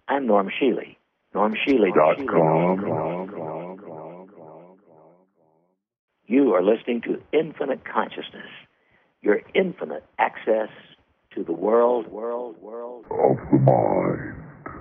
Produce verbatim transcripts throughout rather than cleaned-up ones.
I'm Norm Shealy. Norm Shealy dot com. You are listening to Infinite Consciousness, your infinite access to the world, world, world of the mind.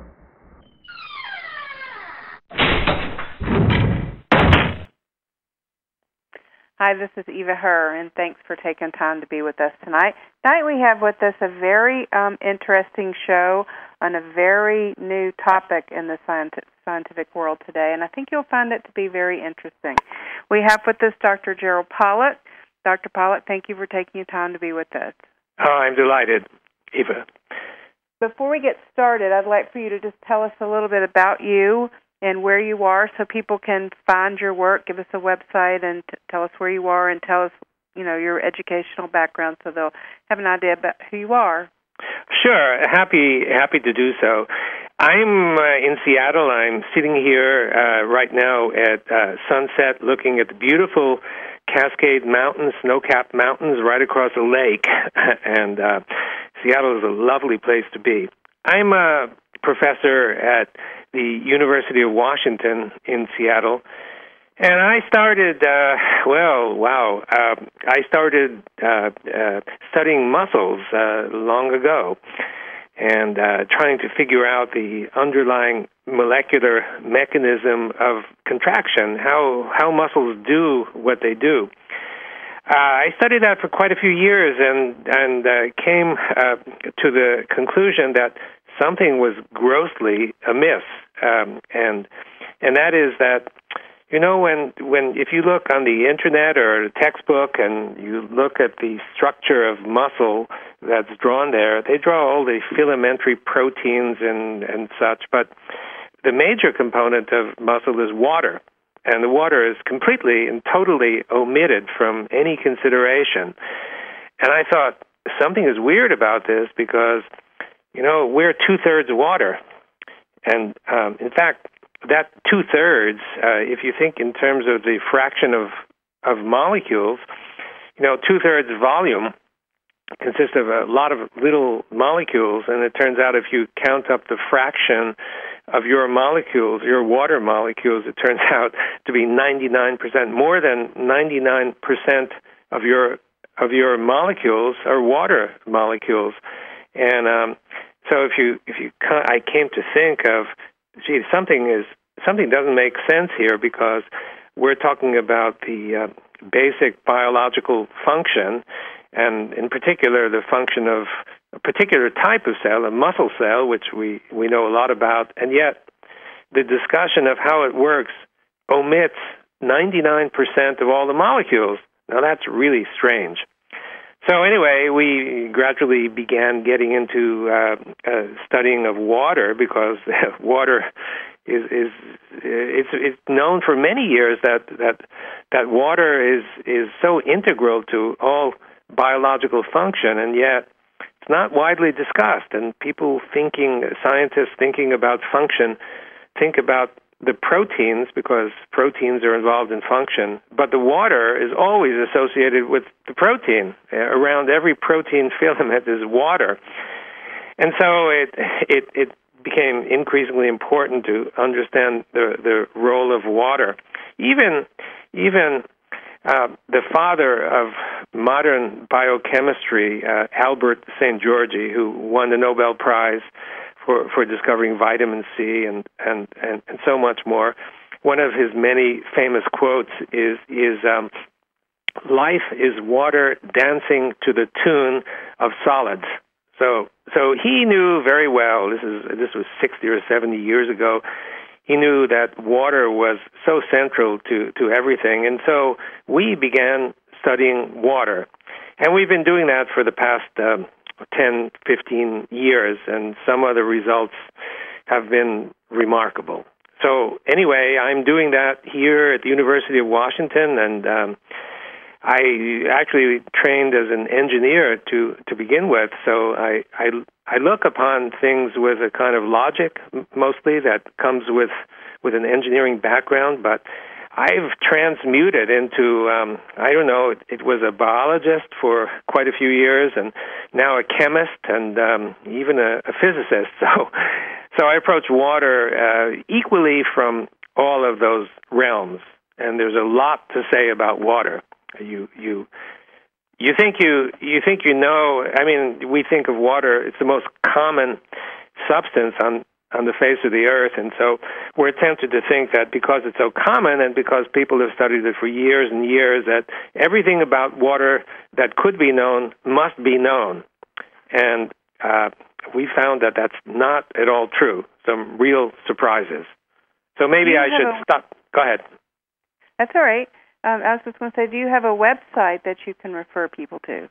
Hi, this is Eva Herr, and thanks for taking time to be with us tonight. Tonight we have with us a very um, interesting show on a very new topic in the scientific, scientific world today, and I think you'll find it to be very interesting. We have with us Doctor Gerald Pollack. Doctor Pollack, thank you for taking the time to be with us. Oh, I'm delighted, Eva. Before we get started, I'd like for you to just tell us a little bit about you and where you are so people can find your work. Give us a website and t- tell us where you are and tell us, you know, your educational background so they'll have an idea about who you are. Sure. Happy happy to do so. I'm uh, in Seattle. I'm sitting here uh, right now at uh, sunset looking at the beautiful Cascade Mountains, snow-capped mountains right across a lake. and uh, Seattle is a lovely place to be. I'm a professor at the University of Washington in Seattle. And I started, uh, well, wow, uh, I started uh, uh, studying muscles uh, long ago and uh, trying to figure out the underlying molecular mechanism of contraction, how, how muscles do what they do. Uh, I studied that for quite a few years and, and uh, came uh, to the conclusion that something was grossly amiss, um, and and that is that, you know, when when if you look on the internet or a textbook and you look at the structure of muscle that's drawn there, they draw all the filamentary proteins and and such, but the major component of muscle is water, and the water is completely and totally omitted from any consideration. And I thought something is weird about this because, you know, we're two-thirds water. And, um, in fact, that two-thirds, uh, if you think in terms of the fraction of, of molecules, you know, two-thirds volume consists of a lot of little molecules, and it turns out if you count up the fraction of your molecules, your water molecules, it turns out to be ninety-nine percent. More than ninety-nine percent of your of your molecules are water molecules. And um, so if you if you I came to think of, gee, something is something doesn't make sense here because we're talking about the uh, basic biological function, and in particular the function of a particular type of cell, a muscle cell, which we, we know a lot about, and yet the discussion of how it works omits ninety-nine percent of all the molecules. Now that's really strange. So anyway, we gradually began getting into uh, uh, studying of water because water is is it's it's known for many years that that that water is is so integral to all biological function, and yet it's not widely discussed. And people thinking, scientists thinking about function, think about the proteins because proteins are involved in function, but the water is always associated with the protein. Around every protein filament is water. And so it it, it became increasingly important to understand the, the role of water. Even even uh, the father of modern biochemistry, uh, Albert Saint Georgi, who won the Nobel Prize for, for discovering vitamin C and, and, and, and so much more. One of his many famous quotes is, is um, life is water dancing to the tune of solids. So so he knew very well, this is this was sixty or seventy years ago, he knew that water was so central to, to everything. And so we began studying water. And we've been doing that for the past um, ten, fifteen years, and some of the results have been remarkable. So anyway, I'm doing that here at the University of Washington, and um, I actually trained as an engineer to, to begin with, so I, I, I look upon things with a kind of logic, mostly, that comes with, with an engineering background, but I've transmuted into, um, I don't know, it, it was a biologist for quite a few years, and now a chemist, and um, even a, a physicist. So, so I approach water uh, equally from all of those realms, and there's a lot to say about water. You, you, you think you, you think you know. I mean, we think of water; it's the most common substance on. on the face of the earth, and so we're tempted to think that because it's so common and because people have studied it for years and years, that everything about water that could be known must be known. And uh, we found that that's not at all true. Some real surprises. So maybe I should a... stop. Go ahead. That's all right. Um, I was just going to say, do you have a website that you can refer people to?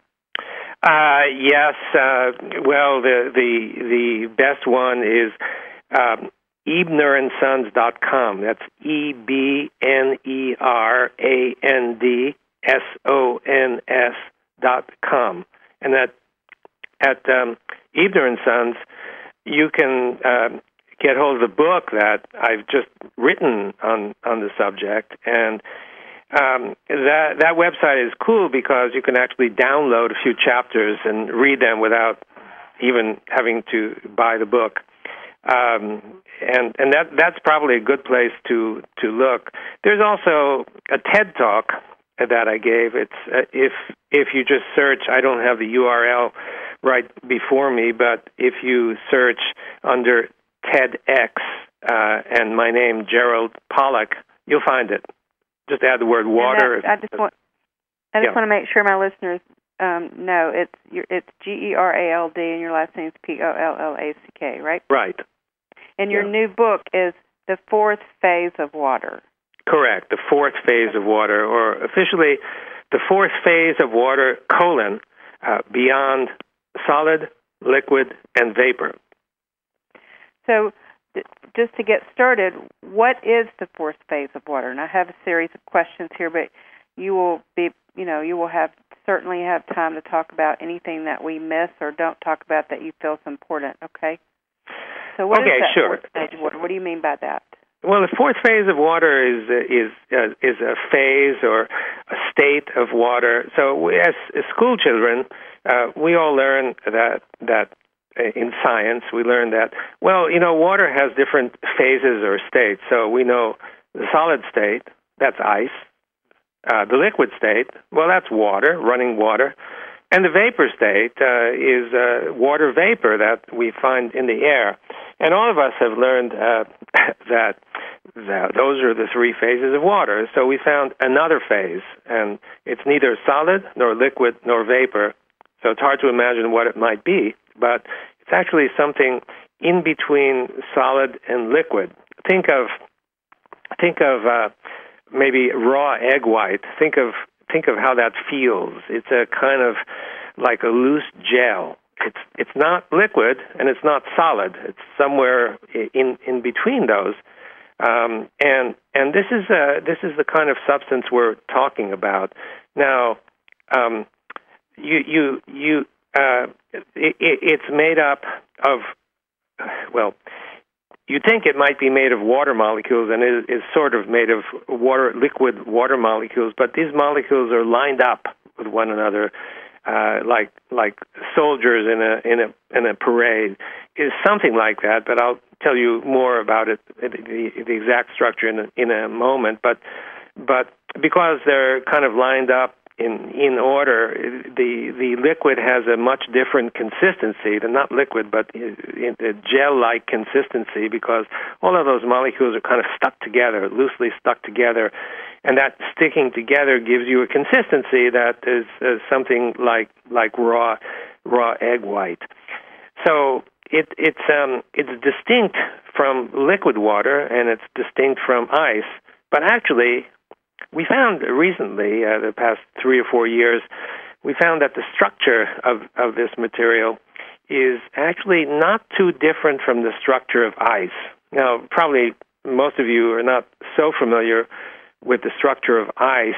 Uh, yes. Uh, well, the the the best one is um, Ebner and Sons dot com. That's E B N E R A N D S O N S dot com. And that at um, Ebner and Sons, you can uh, get hold of the book that I've just written on on the subject, and Um, that that website is cool because you can actually download a few chapters and read them without even having to buy the book. Um, and and that that's probably a good place to to look. There's also a TED Talk that I gave. It's uh, if if you just search, I don't have the U R L right before me, but if you search under TEDx uh, and my name, Gerald Pollack, you'll find it. Just add the word water. That, I just want I just yeah. want to make sure my listeners um, know it's it's G E R A L D and your last name is P O L L A C K, right? Right. And your yeah. new book is The Fourth Phase of Water. Correct. The Fourth Phase of Water, or officially The Fourth Phase of Water, colon, uh, beyond solid, liquid, and vapor. So just to get started, what is the fourth phase of water? And I have a series of questions here, but you will be, you know, you will have certainly have time to talk about anything that we miss or don't talk about that you feel is important. Okay. So what okay, is that sure. fourth phase of water? What do you mean by that? Well, the fourth phase of water is is uh, is a phase or a state of water. So we, as, as school children, uh, we all learn that that. In science, we learned that, well, you know, water has different phases or states. So we know the solid state, that's ice. Uh, the liquid state, well, that's water, running water. And the vapor state uh, is uh, water vapor that we find in the air. And all of us have learned uh, that, that those are the three phases of water. So we found another phase, and it's neither solid nor liquid nor vapor. So it's hard to imagine what it might be. But it's actually something in between solid and liquid. Think of think of uh, maybe raw egg white. Think of think of how that feels. It's a kind of like a loose gel. It's it's not liquid and it's not solid. It's somewhere in in between those. Um, and and this is uh, this is the kind of substance we're talking about. Now, um, you you you. Uh, it, it's made up of, well, you think it might be made of water molecules, and it is sort of made of water, liquid water molecules, but these molecules are lined up with one another, uh, like like soldiers in a in a in a parade. It's something like that, but I'll tell you more about it, the, the exact structure in a, in a moment. But but because they're kind of lined up in in order, the the liquid has a much different consistency. They're not liquid, but a gel-like consistency, because all of those molecules are kind of stuck together, loosely stuck together, and that sticking together gives you a consistency that is uh, something like like raw raw egg white. So it it's um it's distinct from liquid water, and it's distinct from ice, but actually, we found recently, uh, the past three or four years, we found that the structure of, of this material is actually not too different from the structure of ice. Now, probably most of you are not so familiar with the structure of ice,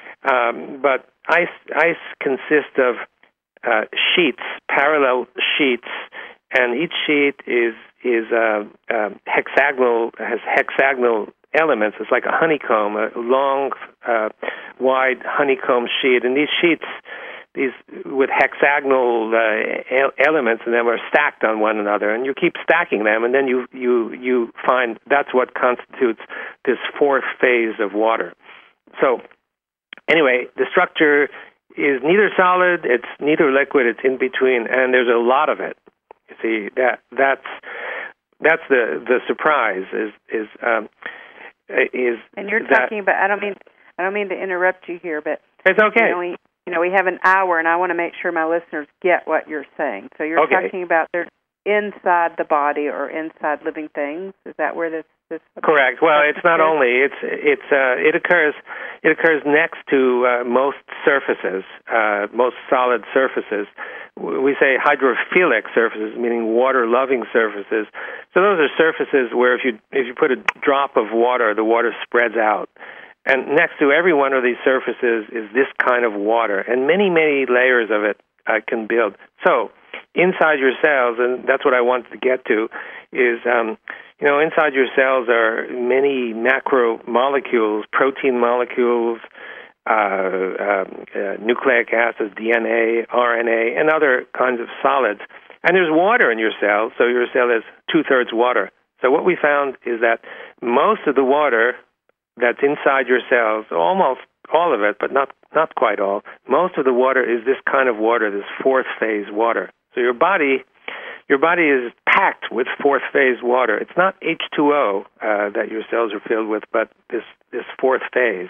um, but ice ice consists of uh, sheets, parallel sheets, and each sheet is is uh, uh, hexagonal has hexagonal elements. It's like a honeycomb, a long, uh, wide honeycomb sheet. And these sheets, these with hexagonal uh, elements, and then were stacked on one another. And you keep stacking them, and then you, you, you find that's what constitutes this fourth phase of water. So anyway, the structure is neither solid, it's neither liquid, it's in between, and there's a lot of it. You see, that that's that's the, the surprise is is um, is. And you're that, talking about. I don't mean I don't mean to interrupt you here, but it's okay. You know, we, you know, we have an hour, and I want to make sure my listeners get what you're saying. So you're okay. talking about they're inside the body or inside living things. Is that where this? This Correct. Well, it's not only it's it's uh, it occurs it occurs next to uh, most surfaces, uh, most solid surfaces. We say hydrophilic surfaces, meaning water-loving surfaces. So those are surfaces where if you if you put a drop of water, the water spreads out. And next to every one of these surfaces is this kind of water, and many many layers of it uh, can build. So inside your cells, and that's what I wanted to get to, is um, you know, inside your cells are many macromolecules, protein molecules, uh, um, uh, nucleic acids, D N A, R N A, and other kinds of solids. And there's water in your cell, so your cell is two-thirds water. So what we found is that most of the water that's inside your cells, almost all of it, but not, not quite all, most of the water is this kind of water, this fourth-phase water. So your body... Your body is packed with fourth-phase water. It's not H two O uh, that your cells are filled with, but this, this fourth phase.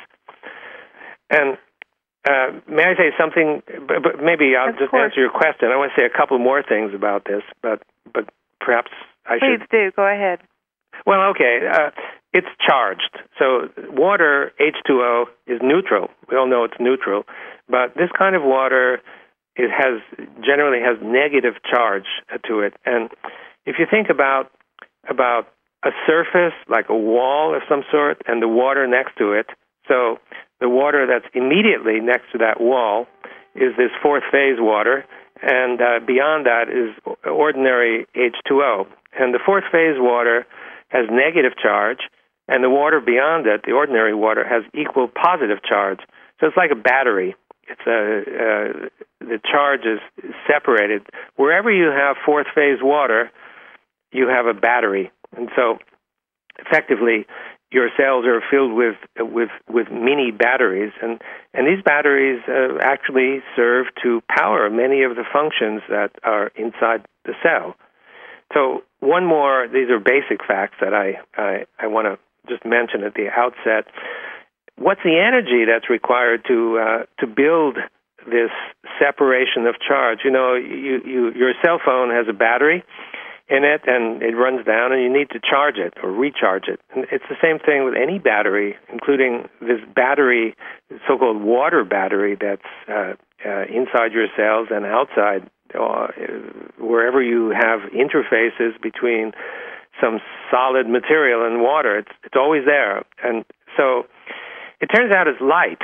And uh, may I say something? But, but maybe I'll of just course. answer your question. I want to say a couple more things about this, but but perhaps I Please should. Please do. Go ahead. Well, okay. Uh, it's charged. So water, H two O, is neutral. We all know it's neutral. But this kind of water... it has generally has negative charge to it. And if you think about about a surface, like a wall of some sort, and the water next to it, so the water that's immediately next to that wall is this fourth phase water, and uh, beyond that is ordinary H two O. And the fourth phase water has negative charge, and the water beyond it, the ordinary water, has equal positive charge. So it's like a battery. It's a, uh, the charge is separated. Wherever you have fourth phase water, you have a battery. And so effectively your cells are filled with with, with mini batteries, and, and these batteries uh, actually serve to power many of the functions that are inside the cell. So one more, these are basic facts that I, I, I want to just mention at the outset. What's the energy that's required to uh, to build this separation of charge? You know, you, you, your cell phone has a battery in it, and it runs down, and you need to charge it or recharge it. And it's the same thing with any battery, including this battery, so-called water battery, that's uh, uh, inside your cells and outside, uh, wherever you have interfaces between some solid material and water. It's it's always there, and so. It turns out it's light.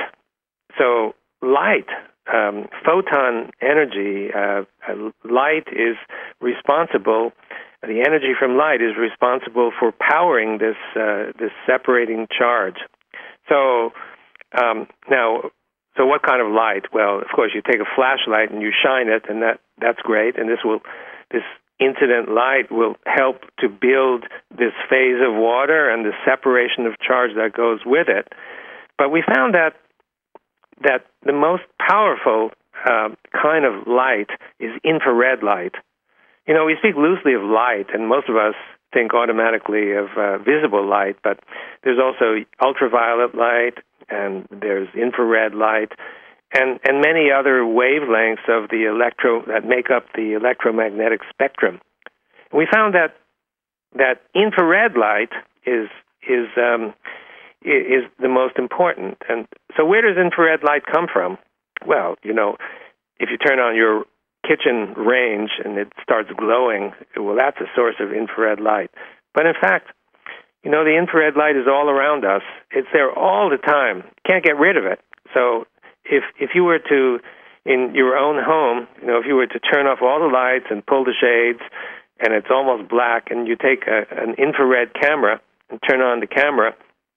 So light, um, photon energy, uh, uh, light is responsible, the energy from light is responsible for powering this uh, this separating charge. So um, now, so what kind of light? Well, of course, you take a flashlight and you shine it, and that, that's great, and this will this incident light will help to build this phase of water and the separation of charge that goes with it. But we found that that the most powerful uh, kind of light is infrared light. You know, we speak loosely of light, and most of us think automatically of uh, visible light, but there's also ultraviolet light, and there's infrared light, and, and many other wavelengths of the electro that make up the electromagnetic spectrum. We found that that infrared light is is um, is the most important. And so where does infrared light come from? Well, you know, if you turn on your kitchen range and it starts glowing, well, that's a source of infrared light. But in fact, you know, the infrared light is all around us. It's there all the time. Can't get rid of it. So if if you were to, in your own home, you know, if you were to turn off all the lights and pull the shades and it's almost black, and you take a, an infrared camera and turn on the camera,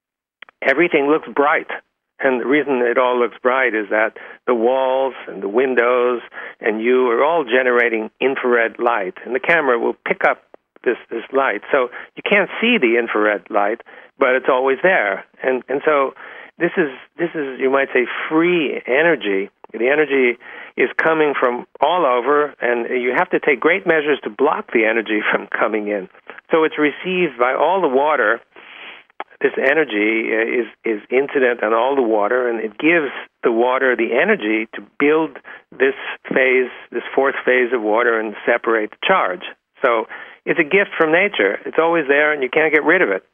everything looks bright. And the reason it all looks bright is that the walls and the windows and you are all generating infrared light. And the camera will pick up this, this light. So you can't see the infrared light, but it's always there. And and so this is, this is you might say, free energy. The energy is coming from all over, and you have to take great measures to block the energy from coming in. So it's received by all the water. This energy is, is incident on all the water, and it gives the water the energy to build this phase, this fourth phase of water, and separate the charge. So it's a gift from nature. It's always there, and you can't get rid of it.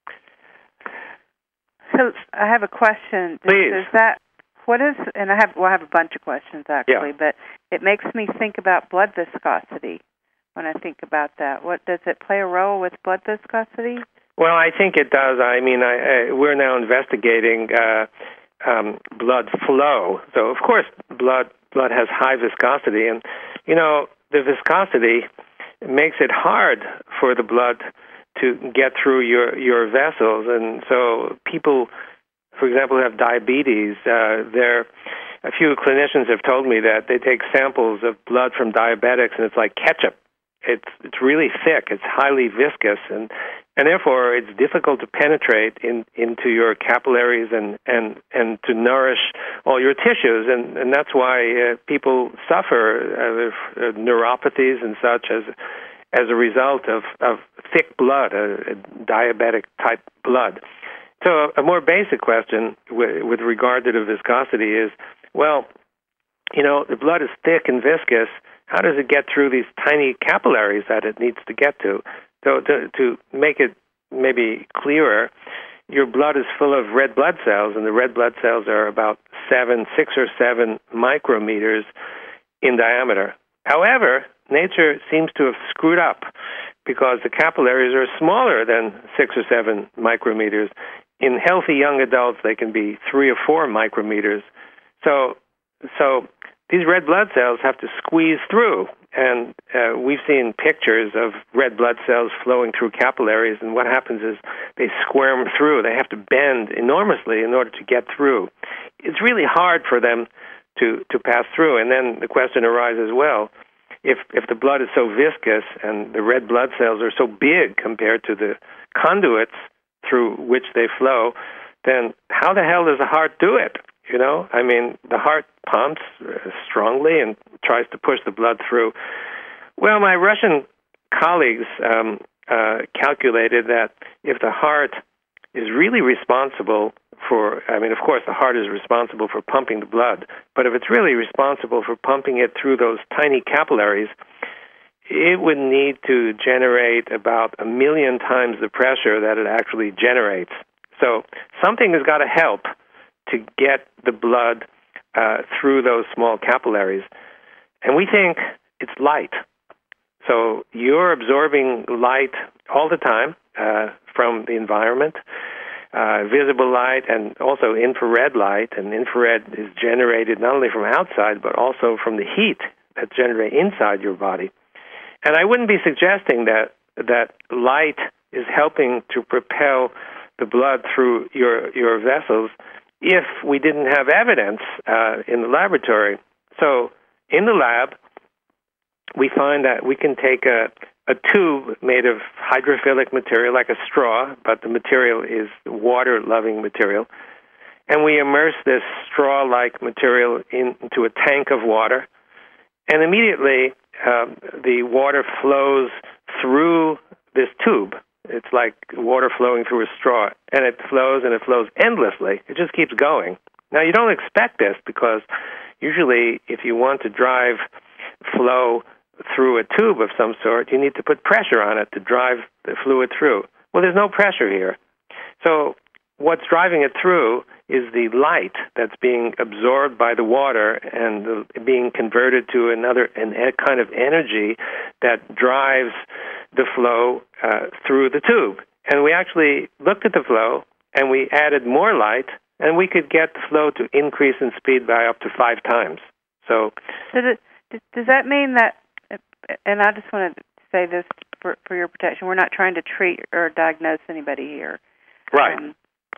So I have a question. Please. Is that what is? And I have well, I have a bunch of questions actually, yeah. but it makes me think about blood viscosity when I think about that. What does it play a role with blood viscosity? Well, I think it does. I mean, I, I, we're now investigating uh, um, blood flow. So, of course, blood blood has high viscosity, and you know the viscosity makes it hard for the blood to get through your, your vessels. And so people, for example, who have diabetes, uh, there a few clinicians have told me that they take samples of blood from diabetics, and it's like ketchup. It's it's really thick. It's highly viscous, and and therefore it's difficult to penetrate in, into your capillaries and, and, and to nourish all your tissues, and, and that's why uh, people suffer uh, uh, neuropathies and such as as a result of, of thick blood, a, a diabetic type blood. So a more basic question w- with regard to the viscosity is, well, you know, the blood is thick and viscous. How does it get through these tiny capillaries that it needs to get to? So to, to make it maybe clearer, your blood is full of red blood cells, and the red blood cells are about seven, six or seven micrometers in diameter. However, nature seems to have screwed up because the capillaries are smaller than six or seven micrometers. In healthy young adults, they can be three or four micrometers. So, so these red blood cells have to squeeze through, and uh, we've seen pictures of red blood cells flowing through capillaries, and what happens is they squirm through. They have to bend enormously in order to get through. It's really hard for them to, to pass through, and then the question arises, well, if if the blood is so viscous and the red blood cells are so big compared to the conduits through which they flow, then how the hell does the heart do it? You know, I mean, the heart pumps strongly and tries to push the blood through. Well, my Russian colleagues um, uh, calculated that if the heart is really responsible for, I mean, of course, the heart is responsible for pumping the blood, but if it's really responsible for pumping it through those tiny capillaries, it would need to generate about a million times the pressure that it actually generates. So something has got to help to get the blood uh, through those small capillaries. And we think it's light. So you're absorbing light all the time uh, from the environment, uh, visible light and also infrared light. And infrared is generated not only from outside, but also from the heat that's generated inside your body. And I wouldn't be suggesting that that light is helping to propel the blood through your, your vessels if we didn't have evidence uh, in the laboratory. So in the lab, we find that we can take a, a tube made of hydrophilic material, like a straw, but the material is water-loving material, and we immerse this straw-like material in, into a tank of water, and immediately um, the water flows through this tube. It's like water flowing through a straw, and it flows and it flows endlessly. It just keeps going. Now, you don't expect this because usually if you want to drive flow through a tube of some sort, you need to put pressure on it to drive the fluid through. Well, there's no pressure here. So what's driving it through is the light that's being absorbed by the water and the, being converted to another an, a kind of energy that drives the flow uh, through the tube. And we actually looked at the flow, and we added more light, and we could get the flow to increase in speed by up to five times. So, does, it, does that mean that, and I just want to say this for, for your protection, we're not trying to treat or diagnose anybody here. Right. Um,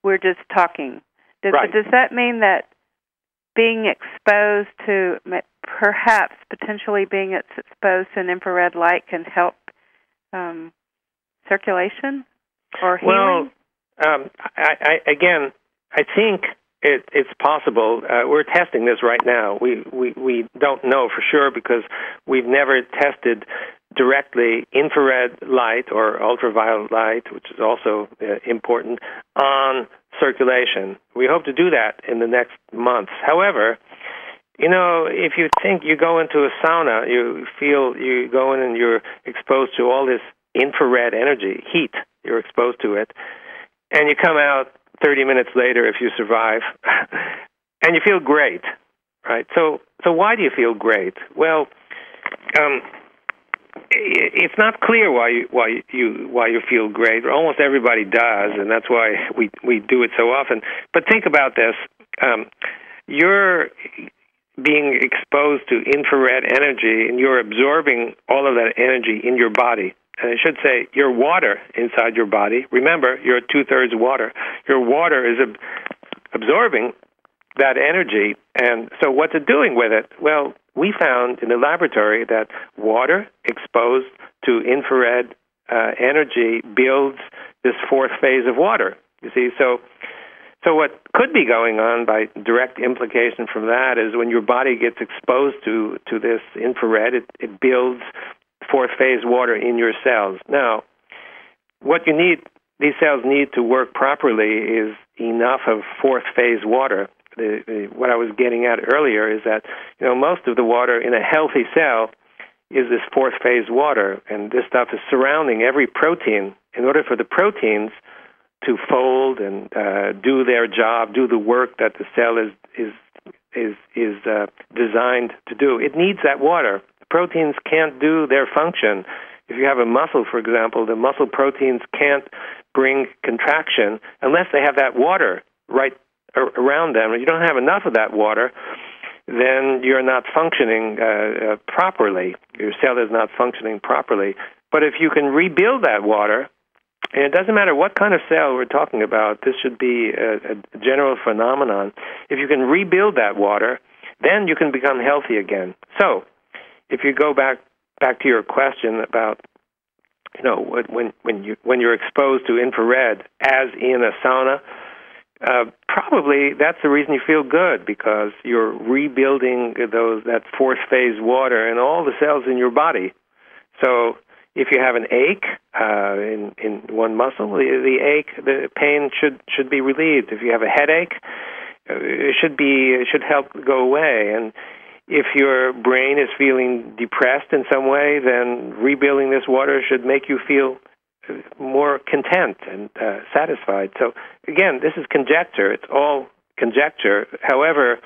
we're just talking. Does, right. Does that mean that being exposed to, perhaps potentially being exposed to an infrared light can help um, circulation or healing? Well, um, I, I, again, I think it, it's possible. Uh, we're testing this right now. We, we, we don't know for sure because we've never tested directly infrared light or ultraviolet light, which is also uh, important, on circulation. We hope to do that in the next months. However, you know, if you think you go into a sauna, you feel you go in and you're exposed to all this infrared energy, heat, you're exposed to it, and you come out thirty minutes later if you survive, and you feel great, right? So, so why do you feel great? Well, um, it's not clear why you why you why you feel great. Almost everybody does, and that's why we we do it so often. But think about this: um, you're being exposed to infrared energy, and you're absorbing all of that energy in your body. And I should say, your water inside your body. Remember, you're two-thirds water. Your water is ab- absorbing that energy, and so what's it doing with it? Well, we found in the laboratory that water exposed to infrared uh, energy builds this fourth phase of water. You see, so so what could be going on by direct implication from that is when your body gets exposed to, to this infrared, it, it builds fourth phase water in your cells. Now, what you need, these cells need to work properly is enough of fourth phase water. The, the, what I was getting at earlier is that, you know, most of the water in a healthy cell is this fourth phase water, and this stuff is surrounding every protein. In order for the proteins to fold and uh, do their job, do the work that the cell is is is is uh, designed to do, it needs that water. The proteins can't do their function. If you have a muscle, for example, the muscle proteins can't bring contraction unless they have that water right around them. If you don't have enough of that water, then you're not functioning uh, uh, properly. Your cell is not functioning properly. But if you can rebuild that water, and it doesn't matter what kind of cell we're talking about, this should be a, a general phenomenon. If you can rebuild that water, then you can become healthy again. So, if you go back back to your question about, you know, when when you when you're exposed to infrared, as in a sauna, uh, probably that's the reason you feel good, because you're rebuilding those that fourth phase water in all the cells in your body. So, if you have an ache uh, in in one muscle, the, the ache, the pain should should be relieved. If you have a headache, uh, it should be it should help go away. And if your brain is feeling depressed in some way, then rebuilding this water should make you feel more content and uh, satisfied. So again, this is conjecture. It's all conjecture. However,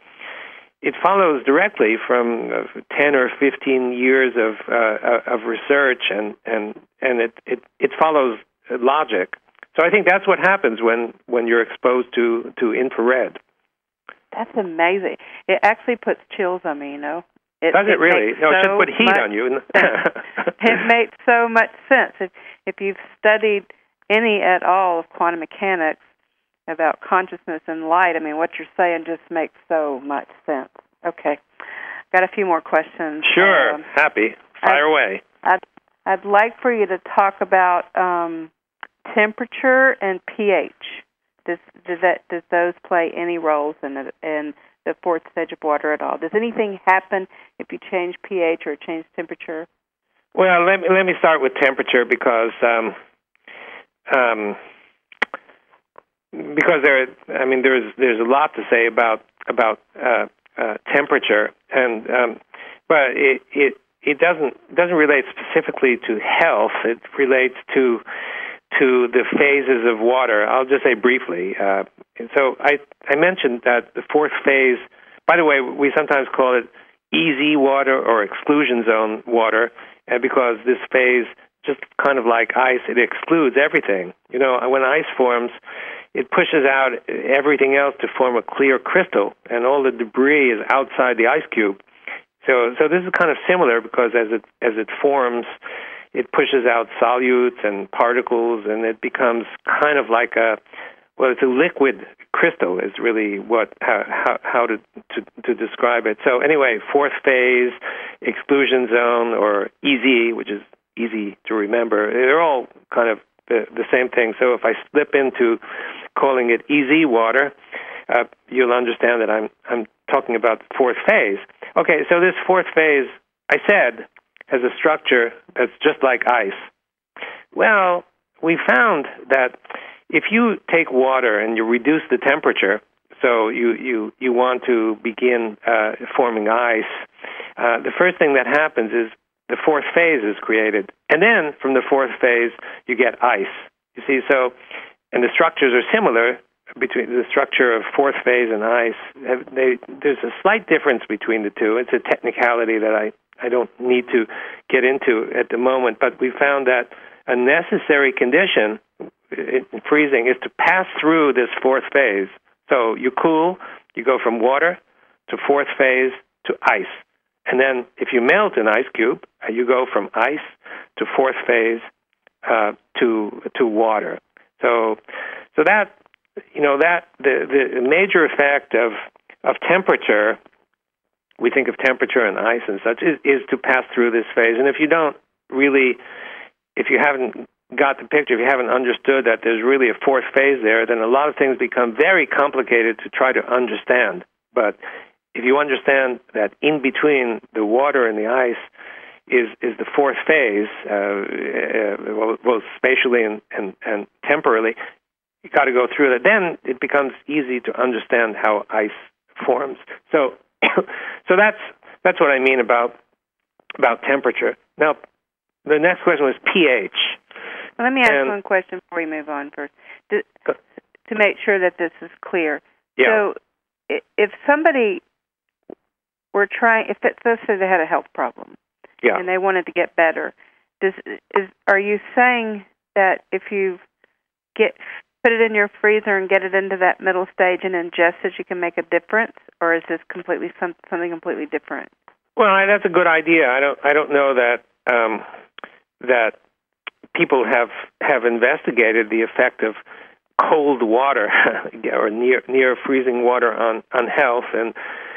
it follows directly from uh, ten or fifteen years of uh, of research, and and and it, it it follows logic. So I think that's what happens when, when you're exposed to, to infrared. That's amazing. It actually puts chills on me, you know. It, Does it, it really? No, it so should put heat on you. It makes so much sense. If, if you've studied any at all of quantum mechanics about consciousness and light, I mean, what you're saying just makes so much sense. Okay. Got a few more questions. Sure. Um, Happy. Fire I'd, away. I'd, I'd like for you to talk about um, temperature and pH. Does, does that does those play any roles in the, in the fourth stage of water at all? Does anything happen if you change pH or change temperature? Well, let me let me start with temperature because um, um, because there, I mean, there's there's a lot to say about about uh, uh, temperature, and um, but it it it doesn't doesn't relate specifically to health. It relates to to the phases of water. I'll just say briefly. Uh, and so I, I mentioned that the fourth phase, by the way, we sometimes call it E Z water or exclusion zone water, uh, because this phase, just kind of like ice, it excludes everything. You know, when ice forms, it pushes out everything else to form a clear crystal, and all the debris is outside the ice cube. So, so this is kind of similar, because as it as it forms, it pushes out solutes and particles, and it becomes kind of like a well, it's a liquid crystal is really what how how, how to, to to describe it. So anyway, fourth phase, exclusion zone, or E Z, which is easy to remember. They're all kind of the, the same thing. So if I slip into calling it E Z water, uh, you'll understand that I'm I'm talking about the fourth phase. Okay, so this fourth phase, I said, has a structure that's just like ice. Well, we found that if you take water and you reduce the temperature, so you, you, you want to begin uh, forming ice, uh, the first thing that happens is the fourth phase is created. And then from the fourth phase, you get ice. You see, so, and the structures are similar between the structure of fourth phase and ice. They, there's a slight difference between the two. It's a technicality that I, I don't need to get into at the moment, but we found that a necessary condition in freezing is to pass through this fourth phase. So you cool, you go from water to fourth phase to ice. And then if you melt an ice cube, you go from ice to fourth phase uh, to to water. So so that you know that the the major effect of of temperature, we think of temperature and ice and such, is, is to pass through this phase. And if you don't really, if you haven't got the picture, if you haven't understood that there's really a fourth phase there, then a lot of things become very complicated to try to understand. But if you understand that in between the water and the ice is is the fourth phase, uh, uh, both spatially and, and, and temporally, you got to go through that. Then it becomes easy to understand how ice forms. So, so that's that's what I mean about about temperature. Now, the next question was pH. Well, let me ask and, one question before we move on first, to, to make sure that this is clear. Yeah. So, if somebody were trying, if that, let's say they had a health problem, yeah. and they wanted to get better, does is are you saying that if you get put it in your freezer and get it into that middle stage and ingest it, you can make a difference, or is this completely some, something completely different? Well, I, that's a good idea. I don't I don't know that um, that people have have investigated the effect of cold water or near near freezing water on, on health. And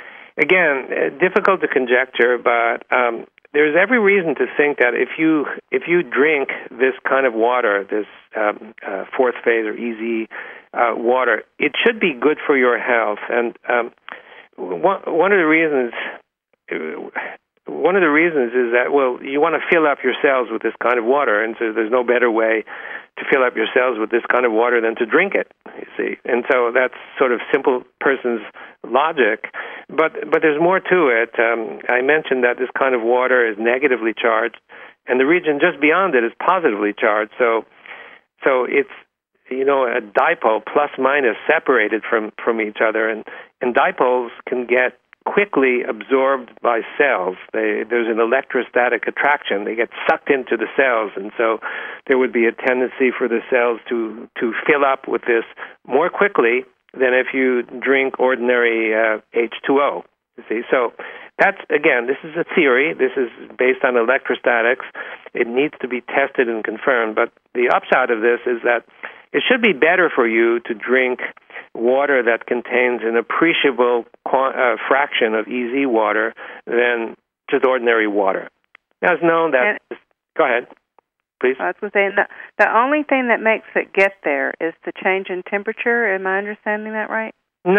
again, difficult to conjecture, but um, there's every reason to think that if you if you drink this kind of water, this um, uh, fourth phase or E Z uh, water, it should be good for your health. And um, one one of the reasons. One of the reasons is that, well, you want to fill up your cells with this kind of water, and so there's no better way to fill up your cells with this kind of water than to drink it, you see. And so that's sort of simple person's logic. But but there's more to it. Um, I mentioned that this kind of water is negatively charged, and the region just beyond it is positively charged. So so it's, you know, a dipole plus minus separated from, from each other, and, and dipoles can get quickly absorbed by cells. They, there's an electrostatic attraction. They get sucked into the cells, and so there would be a tendency for the cells to, to fill up with this more quickly than if you drink ordinary uh, H two O. You see, so that's, again, this is a theory. This is based on electrostatics. It needs to be tested and confirmed, but the upshot of this is that it should be better for you to drink water that contains an appreciable uh, fraction of E Z water than just ordinary water. Now, it's known that... And, go ahead, please. I was going to say, the, the only thing that makes it get there is the change in temperature. Am I understanding that right? No,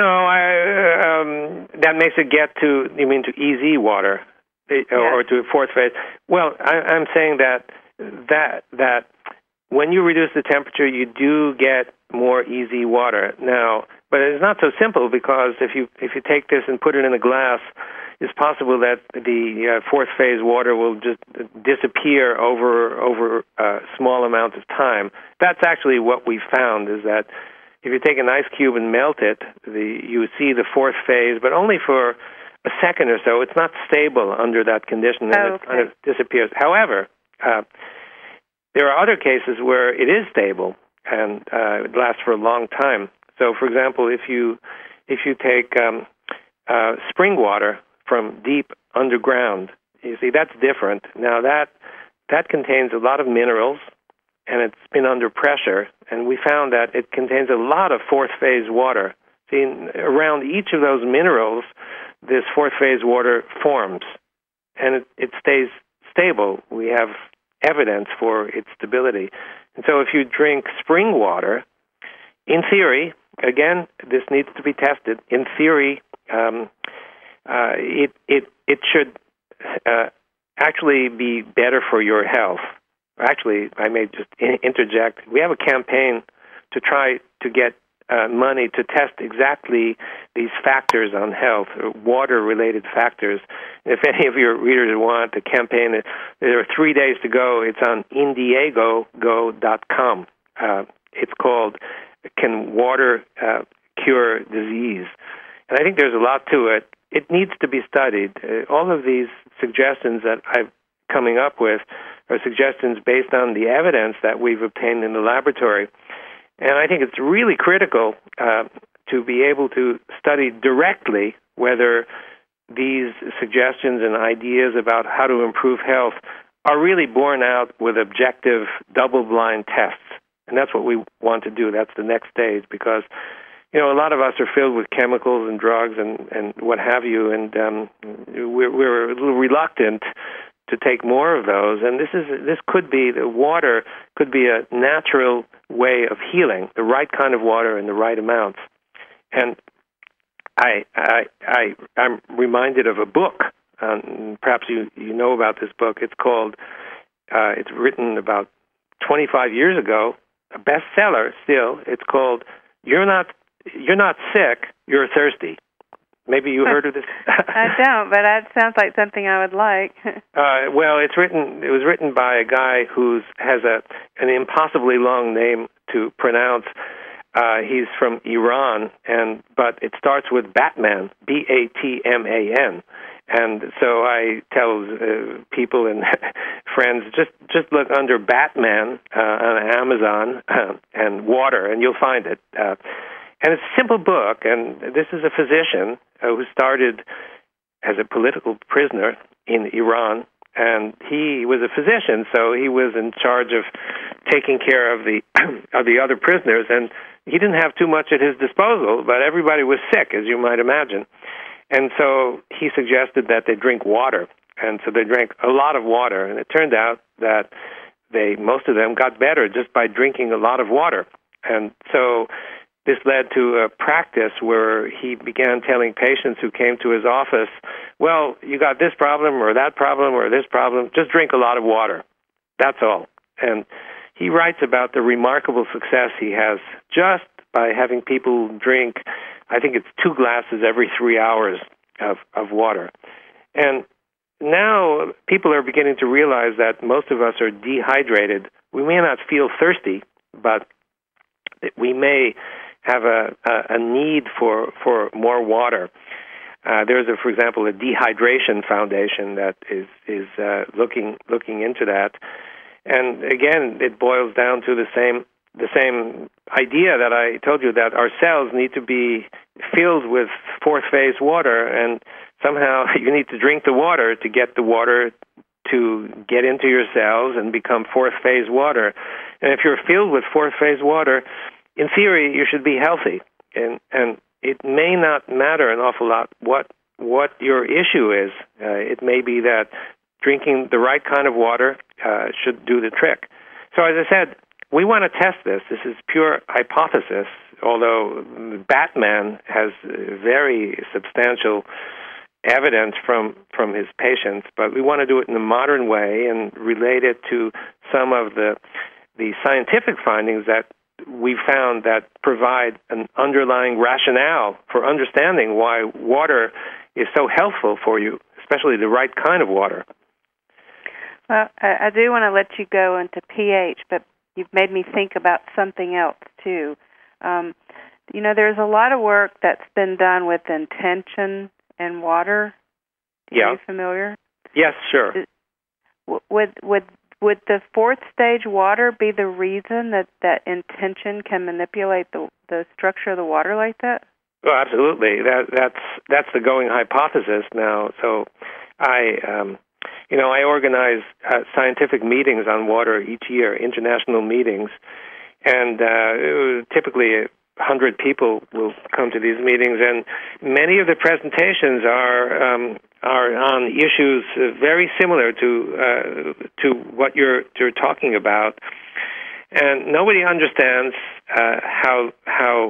I, um, that makes it get to, you mean to E Z water, or, yeah. or to fourth phase. Well, I, I'm saying that that that when you reduce the temperature, you do get more E Z water. Now, but it's not so simple, because if you if you take this and put it in a glass, it's possible that the uh, fourth phase water will just disappear over over a small amount of time. That's actually what we found, is that if you take an ice cube and melt it, the you see the fourth phase, but only for a second or so. It's not stable under that condition, and oh, okay. it kind of disappears. However, uh, there are other cases where it is stable and uh, it lasts for a long time. So, for example, if you if you take um, uh, spring water from deep underground, you see, that's different. Now, that that contains a lot of minerals, and it's been under pressure, and we found that it contains a lot of fourth phase water. See, around each of those minerals, this fourth phase water forms, and it, it stays stable. We have evidence for its stability. And so if you drink spring water, in theory, again, this needs to be tested, in theory, um, uh, it, it, it should uh, actually be better for your health. Actually, I may just interject. We have a campaign to try to get uh, money to test exactly these factors on health, water-related factors. If any of your readers want the campaign, there are three days to go. It's on Indiegogo dot com. Uh, it's called Can Water uh, Cure Disease? And I think there's a lot to it. It needs to be studied. Uh, all of these suggestions that I'm coming up with are suggestions based on the evidence that we've obtained in the laboratory. And I think it's really critical uh, to be able to study directly whether these suggestions and ideas about how to improve health are really borne out with objective double-blind tests. And that's what we want to do. That's the next stage, because, you know, a lot of us are filled with chemicals and drugs and, and what have you, and um, we're, we're a little reluctant to take more of those. And this is this could be, the water could be a natural way of healing, the right kind of water in the right amounts. And I, I, I, I'm reminded of a book. Um, perhaps you, you know about this book. It's called, uh, it's written about twenty-five years ago, a bestseller still. It's called You're Not You're Not Sick, You're Thirsty. Maybe you heard of this? I don't, but that sounds like something I would like. uh, well, it's written. It was written by a guy who has a an impossibly long name to pronounce. Uh, he's from Iran, and but it starts with Batman, B A T M A N. And so I tell uh, people and friends, just just look under Batman uh, on Amazon uh, and water, and you'll find it. Uh, and it's a simple book, and this is a physician uh, who started as a political prisoner in Iran, and he was a physician, so he was in charge of taking care of the of the other prisoners, and he didn't have too much at his disposal, but everybody was sick, as you might imagine. And so he suggested that they drink water, and so they drank a lot of water, and it turned out that they most of them got better just by drinking a lot of water. And so this led to a practice where he began telling patients who came to his office, well, you got this problem or that problem or this problem, just drink a lot of water. That's all. And he writes about the remarkable success he has just by having people drink, I think it's two glasses every three hours of, of water. And now people are beginning to realize that most of us are dehydrated. We may not feel thirsty, but we may have a, a, a need for, for more water. Uh, there's, a, for example, a dehydration foundation that is is uh, looking looking into that. And again, it boils down to the same the same idea that I told you, that our cells need to be filled with fourth phase water, and somehow you need to drink the water to get the water to get into your cells and become fourth phase water. And if you're filled with fourth phase water, in theory, you should be healthy. And and it may not matter an awful lot what what your issue is. Uh, it may be that drinking the right kind of water uh, should do the trick. So as I said, we want to test this. This is pure hypothesis, although Batman has very substantial evidence from, from his patients, but we want to do it in a modern way and relate it to some of the the scientific findings that we found that provide an underlying rationale for understanding why water is so helpful for you, especially the right kind of water. Well, I, I do want to let you go into pH, but you've made me think about something else, too. Um, you know, there's a lot of work that's been done with intention and water. Are yeah. you familiar? Yes, sure. Would, would, would the fourth stage water be the reason that, that intention can manipulate the, the structure of the water like that? Well, absolutely. That, that's, that's the going hypothesis now. So I... Um, you know, I organize uh, scientific meetings on water each year, international meetings, and uh, typically a hundred people will come to these meetings, and many of the presentations are um, are on issues uh, very similar to uh, to what you're you're talking about, and nobody understands uh, how how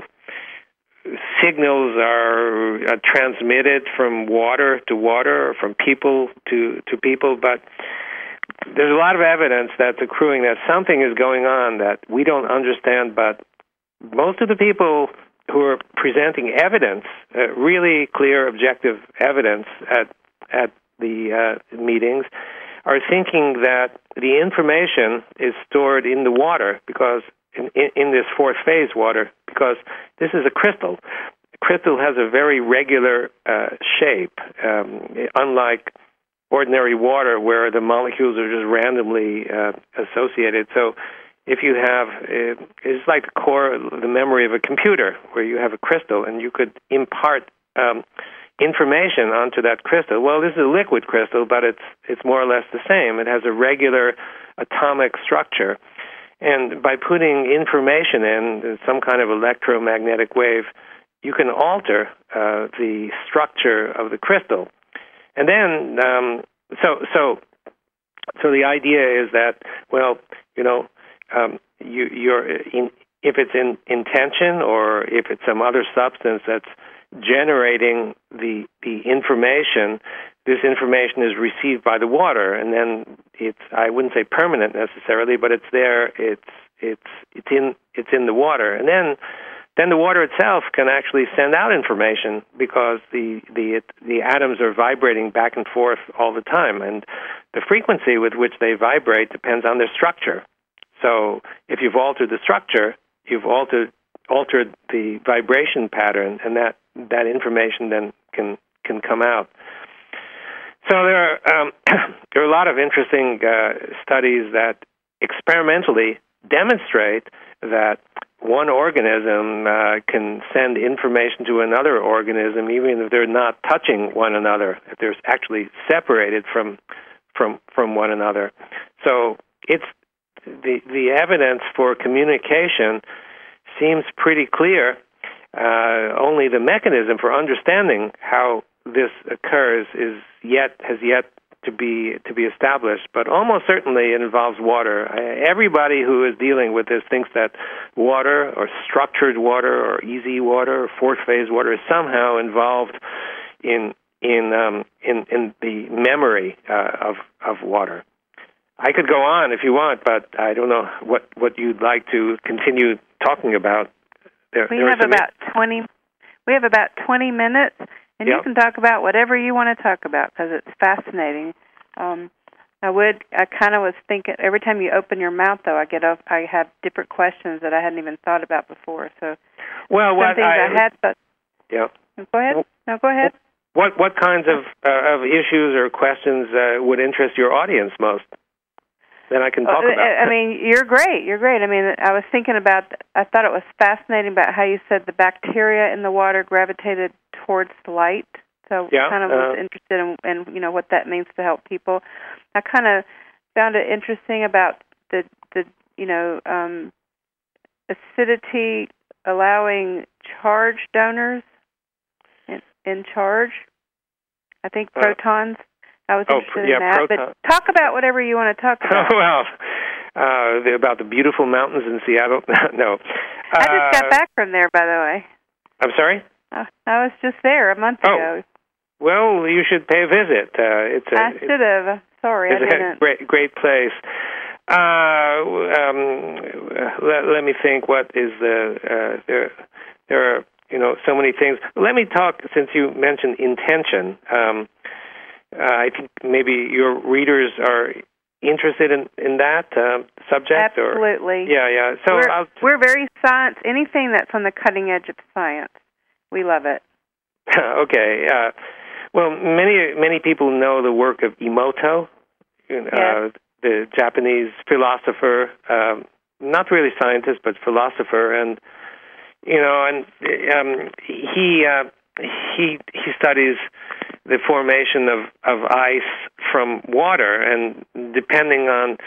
signals are uh, transmitted from water to water, or from people to to people, but there's a lot of evidence that's accruing that something is going on that we don't understand, but most of the people who are presenting evidence, uh, really clear, objective evidence at at the uh, meetings, are thinking that the information is stored in the water, because in, in, in this fourth phase water, because this is a crystal. Crystal has a very regular uh, shape, um, unlike ordinary water where the molecules are just randomly uh, associated. So if you have, it's like the core, the memory of a computer, where you have a crystal and you could impart um, information onto that crystal. Well, this is a liquid crystal, but it's it's more or less the same. It has a regular atomic structure. And by putting information in, some kind of electromagnetic wave, you can alter uh, the structure of the crystal. And then, um, so so so the idea is that, well, you know, um, you, you're in, if it's in intention or if it's some other substance that's generating the the information, this information is received by the water, and then it's, I wouldn't say permanent necessarily, but it's there. It's it's it's in it's in the water, and then. Then the water itself can actually send out information, because the the the atoms are vibrating back and forth all the time, and the frequency with which they vibrate depends on their structure. So if you've altered the structure, you've altered altered the vibration pattern, and that that information then can can come out. So there are um, there are a lot of interesting uh, studies that experimentally demonstrate that one organism uh, can send information to another organism, even if they're not touching one another, if they're actually separated from from from one another. So it's the the evidence for communication seems pretty clear. Uh, only the mechanism for understanding how this occurs is yet has yet to be to be established, but almost certainly it involves water. Everybody who is dealing with this thinks that water, or structured water, or easy water, or fourth phase water is somehow involved in in um, in, in the memory uh, of of water. I could go on if you want, but I don't know what, what you'd like to continue talking about. There, we there have about twenty. We have about twenty minutes. And yep. You can talk about whatever you want to talk about, because it's fascinating. Um, I would. I kind of was thinking every time you open your mouth, though, I get up. I have different questions that I hadn't even thought about before. So, well, what things I, I had, but yeah. Go ahead. No, go ahead. What what kinds of uh, of issues or questions uh, would interest your audience most? Then I can talk uh, about. I mean, you're great. You're great. I mean, I was thinking about. I thought it was fascinating about how you said the bacteria in the water gravitated towards light. So, yeah, kind of uh, was interested in, in, you know, what that means to help people. I kind of found it interesting about the the you know um, acidity allowing charge donors in, in charge. I think protons. Uh, I was oh, interested yeah, in that. proton. But talk about whatever you want to talk about. well, uh, about the beautiful mountains in Seattle. no. I just got uh, back from there, by the way. I'm sorry? Uh, I was just there a month oh. ago. Well, you should pay a visit. Uh, it's a, I should have. Sorry, it's I didn't. a great, great place. Uh, um, let, let me think. What is the uh, there? There are you know so many things. Let me talk, since you mentioned intention. Um, uh, I think maybe your readers are interested in in that uh, subject. Absolutely. Or, yeah, yeah. So we're, I'll, we're very science. Anything that's on the cutting edge of science, we love it. okay. Uh, well, many many people know the work of Emoto, you know, yes. uh, the Japanese philosopher, um, not really scientist, but philosopher, and you know, and um, he uh, he he studies the formation of, of ice from water, and depending on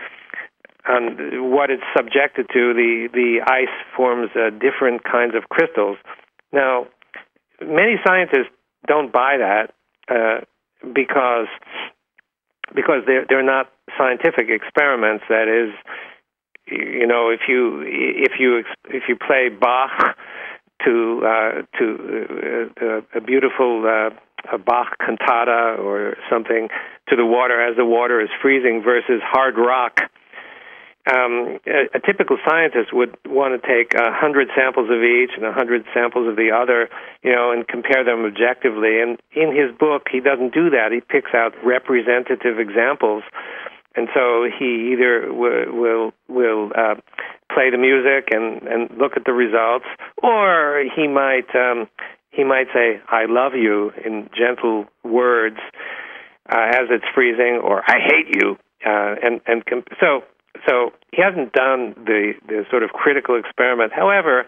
on what it's subjected to, the, the ice forms uh, different kinds of crystals. Now, many scientists don't buy that uh, because because they're they're not scientific experiments. That is, you know, if you if you if you play Bach to uh, to uh, a beautiful uh, a Bach cantata or something to the water as the water is freezing versus hard rock. Um, a, a typical scientist would want to take a hundred samples of each and a hundred samples of the other, you know, and compare them objectively. And in his book, he doesn't do that. He picks out representative examples, and so he either w- will will uh, play the music and, and look at the results, or he might um, he might say "I love you" in gentle words uh, as it's freezing, or "I hate you," uh, and and comp- so. So he hasn't done the, the sort of critical experiment. However,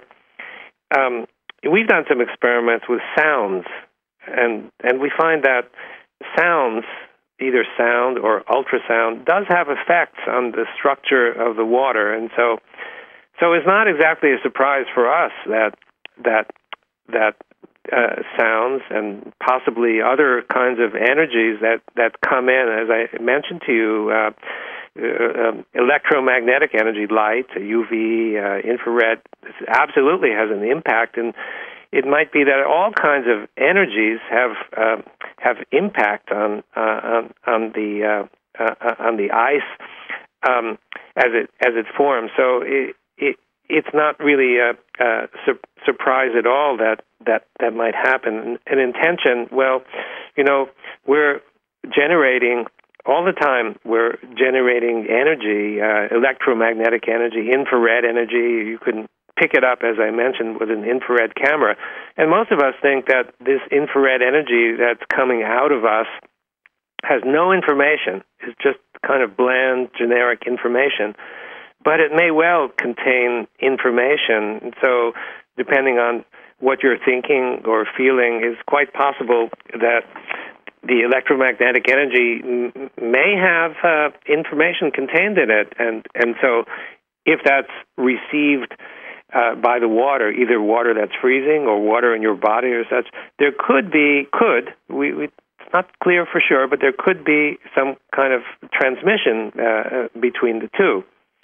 um, we've done some experiments with sounds, and and we find that sounds, either sound or ultrasound, does have effects on the structure of the water. And so, so it's not exactly a surprise for us that that that uh, sounds and possibly other kinds of energies that, that come in, as I mentioned to you. Uh, Uh, um, electromagnetic energy, light, U V, uh, infrared, absolutely has an impact, and it might be that all kinds of energies have uh, have impact on uh, on, on the uh, uh, on the ice um, as it as it forms. So it, it it's not really a, a su- surprise at all that, that that might happen. An intention, well, you know, we're generating. All the time, we're generating energy, uh, electromagnetic energy, infrared energy. You can pick it up, as I mentioned, with an infrared camera. And most of us think that this infrared energy that's coming out of us has no information. It's just kind of bland, generic information. But it may well contain information. And so depending on what you're thinking or feeling, it's quite possible that the electromagnetic energy m- may have uh, information contained in it, and and so if that's received uh, by the water, either water that's freezing or water in your body or such, there could be could we, we it's not clear for sure, but there could be some kind of transmission uh, between the two.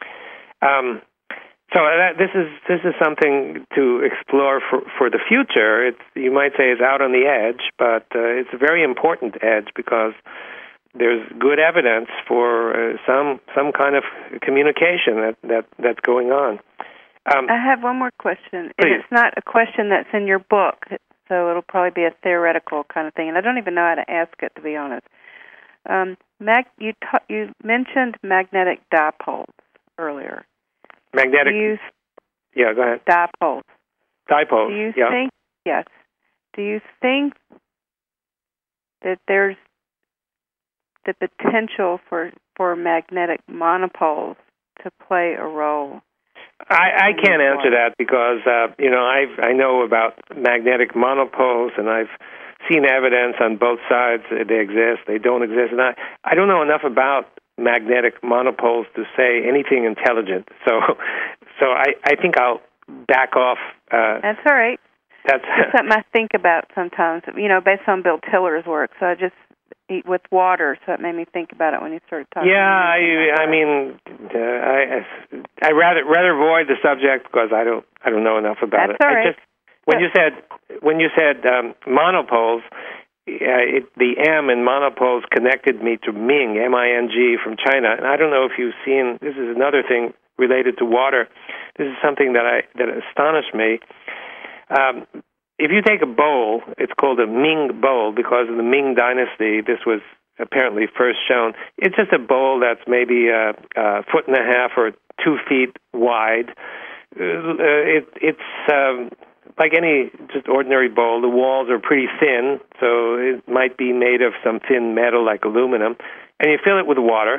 Um, So that, this is this is something to explore for, for the future. It's, you might say it's out on the edge, but uh, it's a very important edge because there's good evidence for uh, some some kind of communication that, that that's going on. Um, I have one more question, please. and it's not a question that's in your book, so it'll probably be a theoretical kind of thing, and I don't even know how to ask it, to be honest. Um, mag- you ta- you mentioned magnetic dipoles earlier. Magnetic. Do you, yeah, go ahead. Dipoles. Dipoles. Do you yeah. think? Yes. Do you think that there's the potential for for magnetic monopoles to play a role? I, I can't answer that because uh, you know I I know about magnetic monopoles and I've seen evidence on both sides that they exist. They don't exist, and I I don't know enough about magnetic monopoles to say anything intelligent. So, so I, I think I'll back off. Uh, that's all right. That's it's something I think about sometimes. You know, based on Bill Tiller's work. So I just eat with water. So it made me think about it when you started talking. Yeah, I, I mean, uh, I I rather rather avoid the subject because I don't I don't know enough about that's it. All right. I just, when you said when you said um, monopoles. Uh, it, the M in monopoles connected me to Ming, M I N G, from China. And I don't know if you've seen, this is another thing related to water. This is something that I that astonished me. Um, if you take a bowl, it's called a Ming bowl because in the Ming dynasty, this was apparently first shown. It's just a bowl that's maybe a, a foot and a half or two feet wide. Uh, it, it's... Um, Like any just ordinary bowl, the walls are pretty thin, so it might be made of some thin metal like aluminum, and you fill it with water,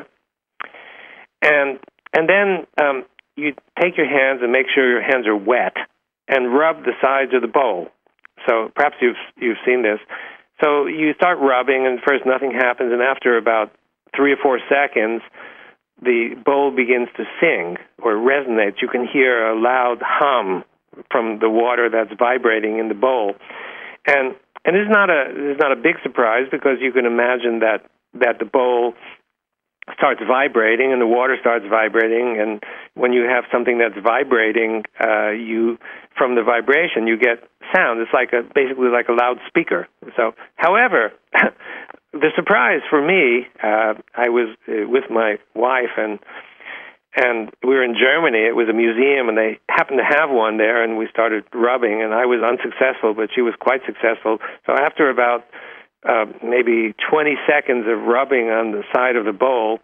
and and then um, you take your hands and make sure your hands are wet, and rub the sides of the bowl. So perhaps you've you've seen this. So you start rubbing, and first nothing happens, and after about three or four seconds, the bowl begins to sing or resonate. You can hear a loud hum from the water that's vibrating in the bowl. And and it's not a it's not a big surprise, because you can imagine that, that the bowl starts vibrating and the water starts vibrating, and when you have something that's vibrating, uh, you from the vibration you get sound. It's like a basically like a loudspeaker. So, however, the surprise for me, uh, I was uh, with my wife, and and we were in Germany. It was a museum, and they happened to have one there, and we started rubbing, and I was unsuccessful, but she was quite successful. So after about uh, maybe twenty seconds of rubbing on the side of the bowl,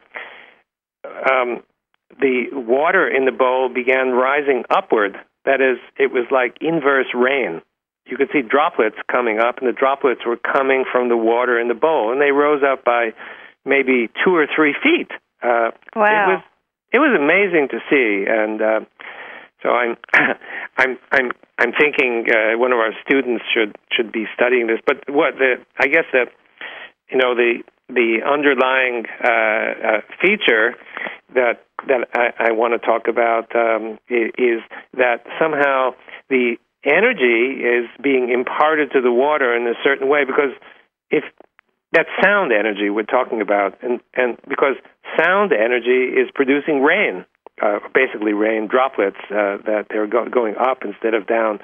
um, the water in the bowl began rising upward. That is, it was like inverse rain. You could see droplets coming up, and the droplets were coming from the water in the bowl, and they rose up by maybe two or three feet. Uh, wow! It was it was amazing to see, and uh, so I'm I'm I'm I'm thinking uh, one of our students should should be studying this. But what the I guess that you know the the underlying uh, uh, feature that that I, I want to talk about um, is that somehow the energy is being imparted to the water in a certain way, because if that's sound energy we're talking about, and, and because sound energy is producing rain, uh, basically rain droplets uh, that they're go- going up instead of down.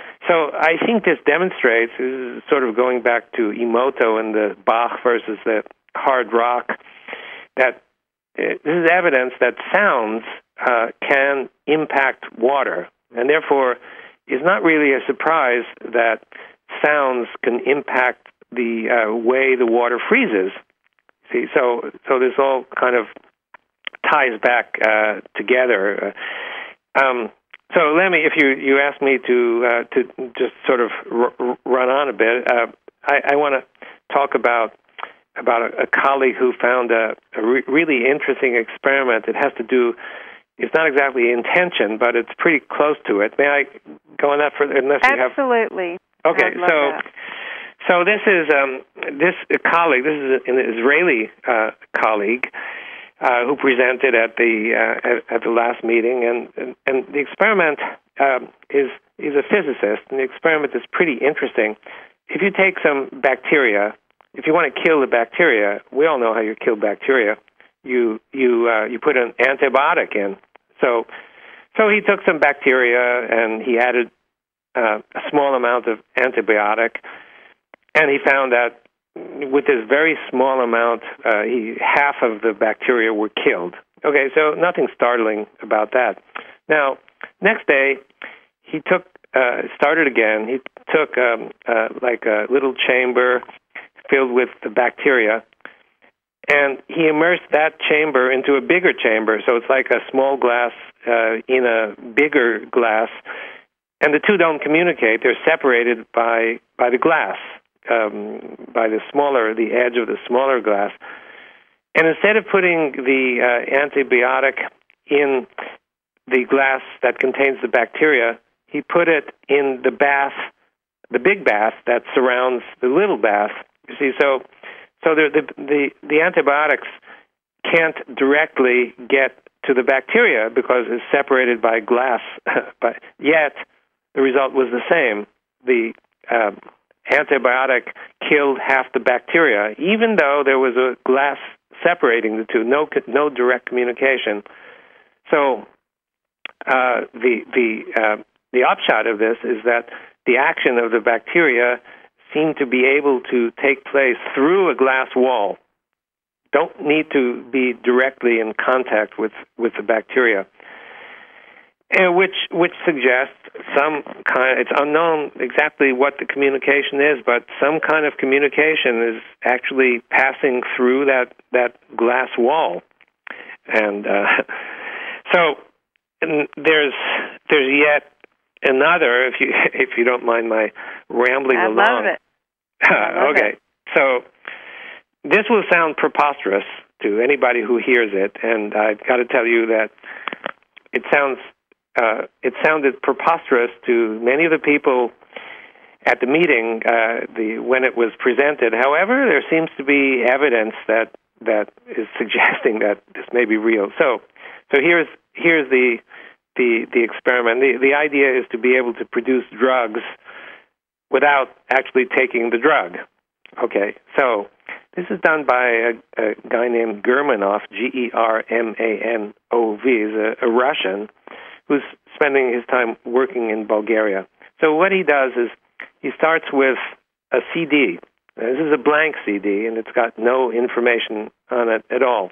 So I think this demonstrates, this is sort of going back to Emoto and the Bach versus the hard rock, that uh, this is evidence that sounds uh, can impact water, and therefore it's not really a surprise that sounds can impact the uh, way the water freezes. See, so so this all kind of ties back uh, together. Uh, um, so let me, if you, you asked me to uh, to just sort of r- run on a bit, uh, I, I want to talk about about a, a colleague who found a, a re- really interesting experiment that has to do. It's not exactly intention, but it's pretty close to it. May I go on that further? Unless you have... Absolutely. Okay, I'd love so that. so this is um, this colleague. This is an Israeli uh, colleague uh, who presented at the uh, at, at the last meeting, and and, and the experiment um, is is a physicist, and the experiment is pretty interesting. If you take some bacteria, if you want to kill the bacteria, we all know how you kill bacteria. You you uh, you put an antibiotic in. So, so he took some bacteria and he added uh, a small amount of antibiotic, and he found that with this very small amount, uh, he, half of the bacteria were killed. Okay, so nothing startling about that. Now, next day, he took uh, started again. He took um, uh, like a little chamber filled with the bacteria, and he immersed that chamber into a bigger chamber, so it's like a small glass uh, in a bigger glass, and the two don't communicate. They're separated by by the glass, um, by the smaller, the edge of the smaller glass. And instead of putting the uh, antibiotic in the glass that contains the bacteria, he put it in the bath, the big bath that surrounds the little bath. You see, so... So the, the the the antibiotics can't directly get to the bacteria because it's separated by glass. But yet the result was the same. The uh, antibiotic killed half the bacteria, even though there was a glass separating the two. No no direct communication. So uh, the the uh, the upshot of this is that the action of the bacteria seem to be able to take place through a glass wall. Don't need to be directly in contact with, with the bacteria, and which which suggests some kind. It's unknown exactly what the communication is, but some kind of communication is actually passing through that, that glass wall. And uh, so and there's there's yet another, if you if you don't mind my rambling I along. love it. I love okay, it. so this will sound preposterous to anybody who hears it, and I've got to tell you that it sounds uh, it sounded preposterous to many of the people at the meeting uh, the when it was presented. However, there seems to be evidence that that is suggesting that this may be real. So, so here's here's the the the experiment. The the idea is to be able to produce drugs without actually taking the drug. Okay, so this is done by a, a guy named Germanov, G E R M A N O V, is a, a Russian who's spending his time working in Bulgaria. So what he does is he starts with a C D. Now, this is a blank C D, and it's got no information on it at all.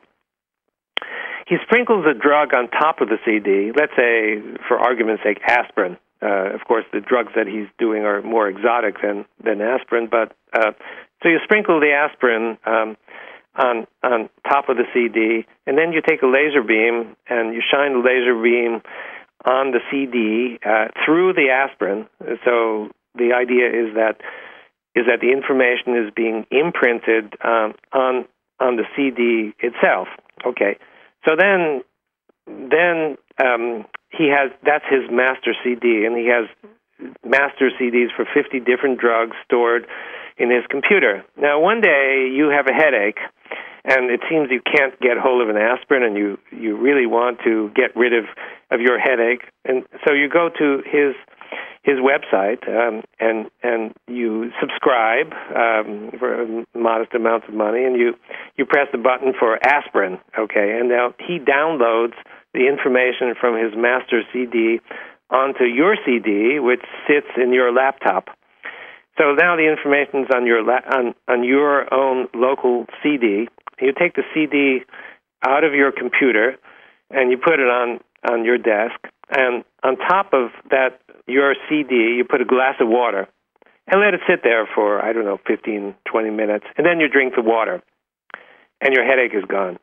He sprinkles a drug on top of the C D, let's say, for argument's sake, aspirin. Uh, of course, the drugs that he's doing are more exotic than, than aspirin, but uh, so you sprinkle the aspirin um, on on top of the C D, and then you take a laser beam and you shine the laser beam on the C D uh, through the aspirin. So the idea is that is that the information is being imprinted um, on on the C D itself. Okay, so then then um, he has that's his master C D, and he has master C Ds for fifty different drugs stored in his computer. Now, one day you have a headache, and it seems you can't get hold of an aspirin, and you, you really want to get rid of, of your headache, and so you go to his his website um, and and you subscribe um, for a modest amount of money, and you you press the button for aspirin. Okay, and now he downloads the information from his master C D onto your C D, which sits in your laptop. So now the information's on your la- on on your own local C D. You take the C D out of your computer and you put it on, on your desk, and on top of that, your C D, you put a glass of water and let it sit there for, I don't know, fifteen, twenty minutes, and then you drink the water, and your headache is gone.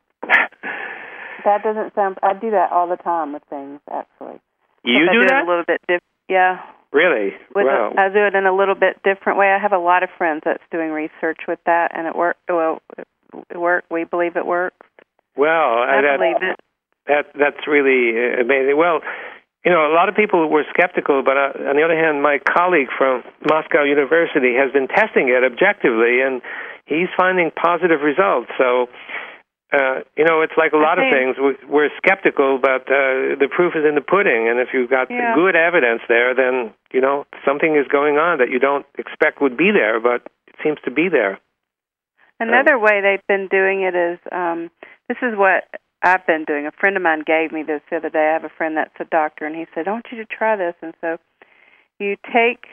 That doesn't sound... I do that all the time with things, actually. You do, do that? It a little bit different. Yeah. Really? With wow. a, I do it in a little bit different way. I have a lot of friends that's doing research with that, and it works. Well, it work. We believe it works. Well, I that, believe it. That that's really amazing. Well, you know, a lot of people were skeptical, but uh, on the other hand, my colleague from Moscow University has been testing it objectively, and he's finding positive results. So, uh, you know, it's like a lot of things. We're skeptical, but uh, the proof is in the pudding. And if you've got yeah. good evidence there, then, you know, something is going on that you don't expect would be there, but it seems to be there. Another um, way they've been doing it is, um, this is what I've been doing. A friend of mine gave me this the other day. I have a friend that's a doctor, and he said, I want you to try this. And so you take,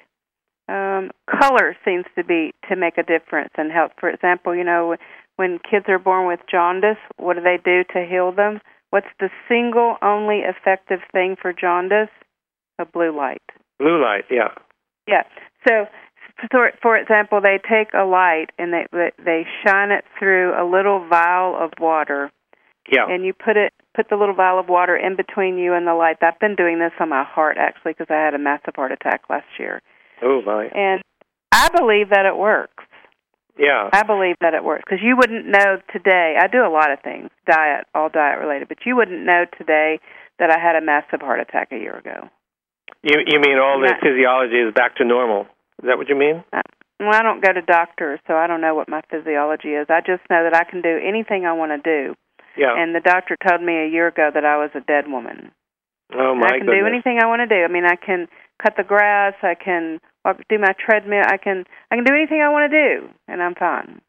um, color seems to be, to make a difference and help. For example, you know, when kids are born with jaundice, what do they do to heal them? What's the single only effective thing for jaundice? A blue light. Blue light, yeah. Yeah. So, for, for example, they take a light and they they shine it through a little vial of water. Yeah. And you put it put the little vial of water in between you and the light. I've been doing this on my heart, actually, because I had a massive heart attack last year. Oh, my. And I believe that it works. Yeah. I believe that it works, because you wouldn't know today. I do a lot of things, diet, all diet-related, but you wouldn't know today that I had a massive heart attack a year ago. You you mean all the physiology is back to normal? Is that what you mean? I, well, I don't go to doctors, so I don't know what my physiology is. I just know that I can do anything I want to do. Yeah. And the doctor told me a year ago that I was a dead woman. Oh, my I can goodness. do anything I want to do. I mean, I can cut the grass, I can walk, do my treadmill, I can I can do anything I want to do, and I'm fine.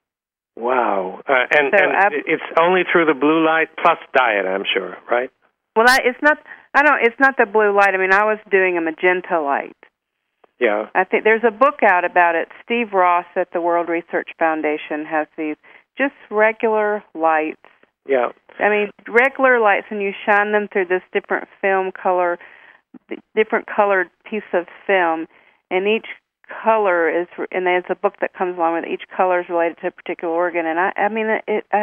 Wow. Uh, and so and I, it's only through the blue light plus diet, I'm sure, right? Well, I, it's not. I don't. It's not the blue light. I mean, I was doing a magenta light. Yeah. I think there's a book out about it. Steve Ross at the World Research Foundation has these just regular lights. Yeah. I mean, regular lights, and you shine them through this different film color, different colored piece of film, and each color is, and there's a book that comes along with it. Each color is related to a particular organ, and I, I mean, it, I,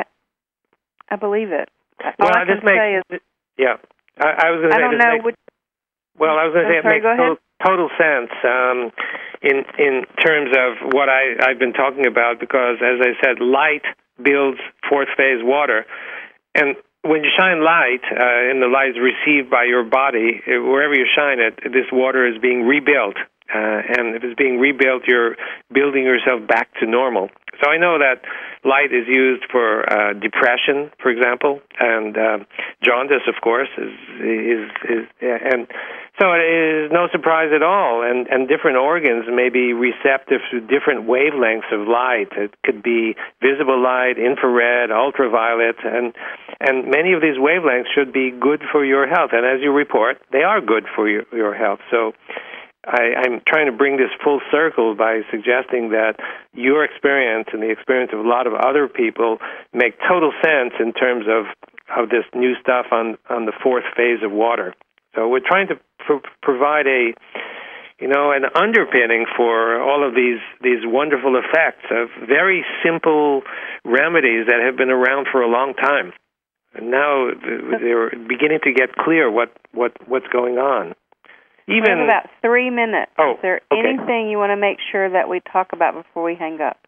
I believe it. All well, I can this makes, say is, yeah. I, I was going to say, I don't this know. makes, Which, well, I was going to say, sorry, it makes total, total sense um, in in terms of what I, I've been talking about, because, as I said, light builds fourth phase water. And when you shine light, uh, and the light is received by your body, wherever you shine it, this water is being rebuilt. Uh, and if it's being rebuilt, you're building yourself back to normal. So I know that light is used for uh, depression, for example, and uh, jaundice, of course, is is is, and so it is no surprise at all. And and different organs may be receptive to different wavelengths of light. It could be visible light, infrared, ultraviolet, and and many of these wavelengths should be good for your health. And as you report, they are good for your your health. So I, I'm trying to bring this full circle by suggesting that your experience and the experience of a lot of other people make total sense in terms of, of this new stuff on, on the fourth phase of water. So we're trying to pro- provide a, you know, an underpinning for all of these, these wonderful effects of very simple remedies that have been around for a long time. And now they're beginning to get clear what, what, what's going on. Even we have about three minutes. Oh, Is there okay. anything you want to make sure that we talk about before we hang up?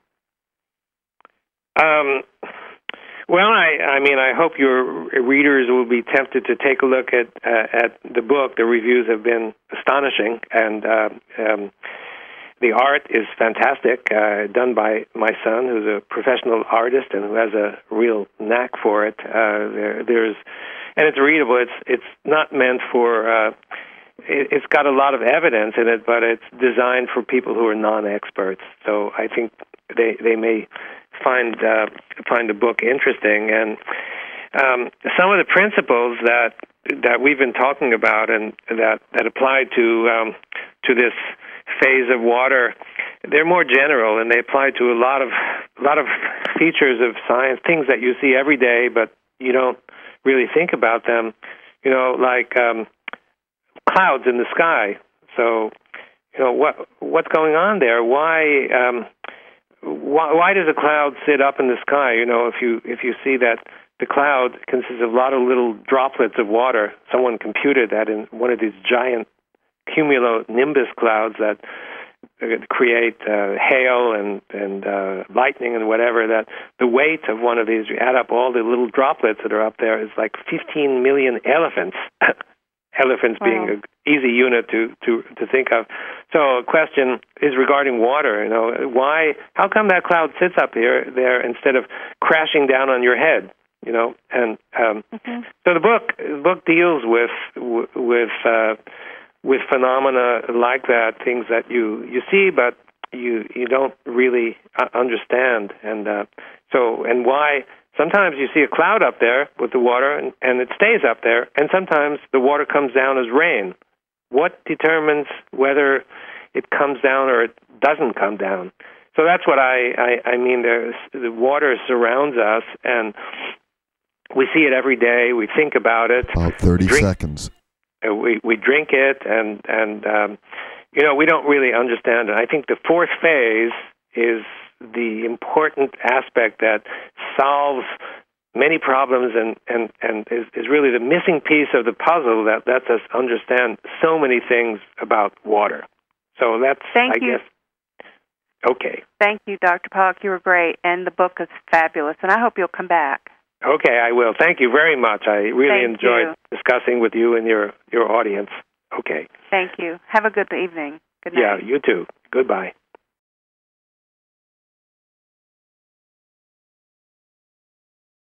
Um, well, I, I mean, I hope your readers will be tempted to take a look at uh, at the book. The reviews have been astonishing, and uh, um, the art is fantastic, uh, done by my son, who's a professional artist and who has a real knack for it. Uh, there, there's, and it's readable. It's it's not meant for. Uh, It's got a lot of evidence in it, but it's designed for people who are non-experts. So I think they they may find uh, find the book interesting. And um, some of the principles that that we've been talking about and that, that apply to um, to this phase of water, they're more general, and they apply to a lot of a lot of features of science, things that you see every day, but you don't really think about them. You know, like um, clouds in the sky. So, you know, what what's going on there? Why um, why, why does a cloud sit up in the sky? You know, if you if you see that the cloud consists of a lot of little droplets of water, someone computed that in one of these giant cumulonimbus clouds that create uh, hail and and uh, lightning and whatever. That the weight of one of these, you add up all the little droplets that are up there, is like fifteen million elephants. Elephants being wow. an easy unit to, to, to think of. So a question is regarding water. You know, why? How come that cloud sits up here there instead of crashing down on your head? You know, and um, mm-hmm. so the book the book deals with with uh, with phenomena like that, things that you, you see, but you you don't really understand, and uh, so and why. Sometimes you see a cloud up there with the water, and, and it stays up there, and sometimes the water comes down as rain. What determines whether it comes down or it doesn't come down? So that's what I, I, I mean. There's, the water surrounds us, and we see it every day. We think about it. About thirty drink, seconds. We, we drink it, and, and um, you know, we don't really understand it. I think the fourth phase is the important aspect that solves many problems and, and, and is, is really the missing piece of the puzzle that lets us understand so many things about water. So that's, Thank I you. guess, okay. Thank you, Doctor Pollack. You were great, and the book is fabulous, and I hope you'll come back. Okay, I will. Thank you very much. I really Thank enjoyed you. discussing with you and your, your audience. Okay. Thank you. Have a good evening. Good night. Yeah, you too. Goodbye.